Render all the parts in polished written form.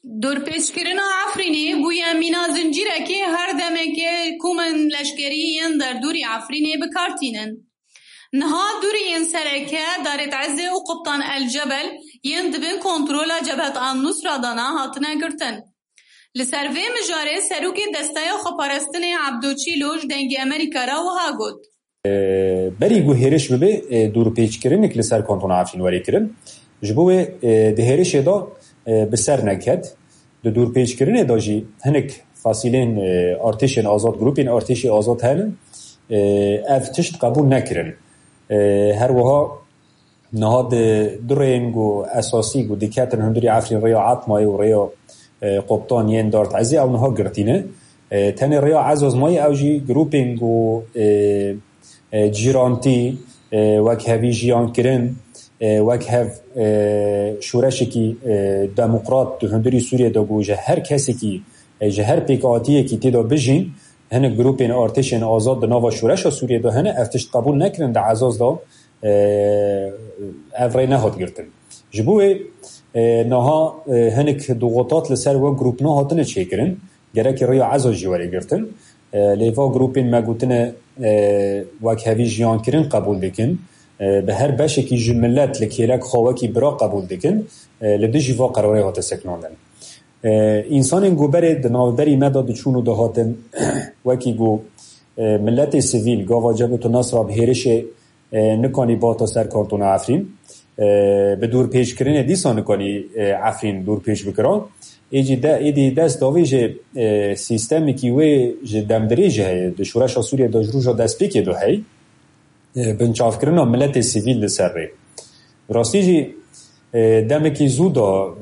دورپیچکردنا عفرینی بویا مینا زنجیرکی هر دمکه کومن لشکریین در دوری عفرینی بکارتینن. نها دوری ین سرکه دارت عزه و قبطان الجبل ین دبن کنترولا جبهت النصرة دانا هاتنا گرتن. لسروی مجاره سروک دستای خپارستن عبدوچیلوش دنگ امریکا را وها گود. بری گو هیرش ببه دور پیچ کرنک لسر کانتون عفرین وری کرن. جبوه ده هیرش دا بسر نکد. دور پیچ کرنه داجی هنک فاصلین ارتشن آزاد گروپین ارتشی آزاد هنن افتشت قبول نکرن. هر وها نهاد درين جو أساسي جو دكاترة هندري عفرين ريا عطماي وريا قبطان ين دارت عزي أو نها قرتينه تاني ريا عزوز ماي أو جي جروبين جو جيرانتي وك هافي جيان كرن وك هاف شورشكي ديمقراط هندري سوريا دا جو جهر كسكي جهر بيكاتيه كي تدا بجين هن جروبين ارتشن آزاد دنوا شورش سوريا دا هن افتش قبول نكرن دا عزاز دا افرای نهاد گرتن جبوه نها هنک دوغطات لسر و گروپ نه هاتنه چه کرن گره ریا عزا جواری گرتن لیوا گروپین مگوتنه وک هوی جیان کرن قبول دکن به هر بشه که جملت لکیلک خواهی برا قبول دکن لده جیوا قراره هات سکناندن انسان گو بره دناو بری مداد چونو ده هاتن وکی گو ملت سیویل گاوا جبتو نصر بهیرش نکانی باتا سر کارتون عفرین به دور پیش کرنه دیسا نکانی عفرین دور پیش بکران ایدی دست داوی جه سیستمی که وی جه دمدری جه ده شورش سوریه ده جروش دست پیک دو هی بنچاف کرنه ملت سیویل ده سر ری راستی جه دمه که زودا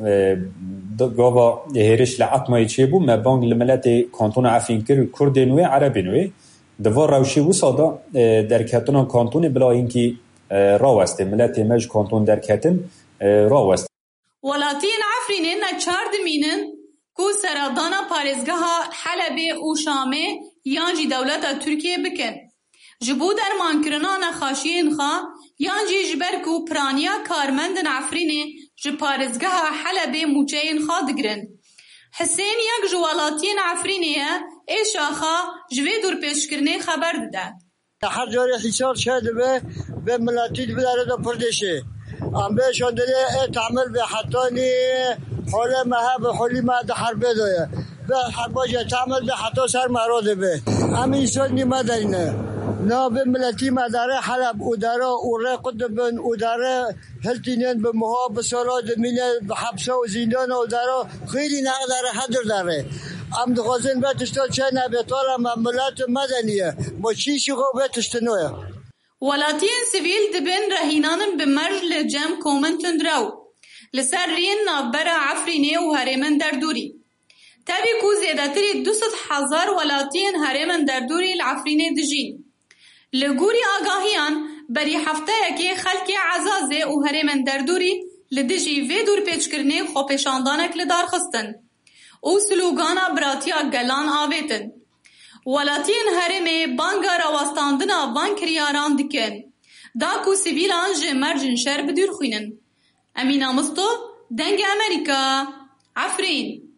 گاوا هیرش لعطمایی چه بو مبانگ لملت کانتون عفرین کردنوی عربینوی دوار روشی و سادا در کتون کانتون بلا اینکه راوسته ملت مج کانتون در کتن راوسته ولاتین عفرینه نچارد مینن کو سرادانا پارزگاه حلب و شامه یانجی دولت ترکیه بکن جبو در مانکرنا نخاشین خوا یانجی جبر کو پرانیا کارمندن عفرینه جب پارزگاه حلب موچین خوا دگرن حسین یک جوالاتین عفرینه ایشاخا جوی دور پیشکرنه خبر داده. هر جوری حساب شده به ملاتی بداره دا پردشه. ام بهشون داده تعمل به حتانی حال مهب حالی مد حربه داره. به حرباجه تعمل به حتا سر مراده به. همین سال نیمه دارینه. نه به ملاتی مداره حلب اداره اوره قطبن اداره هلتینن به مها به سالات مینه به حبسه و زندان اداره خیلی نقدره حدر داره. ام دخوازن بهتشتا چه نبیتارا مملت مدنیه با چیشی خو بهتشتنوه ولاتین سیویل دبن رهینانن به مرج لجم کومنتن دراو لسر رین نابرا عفرینه و هرمن در دوری تابی کو زیادتری 200,000 ولاتین هرمن در دوری العفرینه دجین لگوری آگاهیان بری هفته که خلک عزازه و هرمن در دوری لدجی و دور پیچ کرنه خو پیشاندانک لدار خستن او سلوگانا براتیا گلان آویتن. ولاتین هرمه بانگا راوستاندنا وان کریاران دکن. داکو سیویلان جه مرجن شر بدور خوینن. امین آمستو دنگ امریکا عفرین.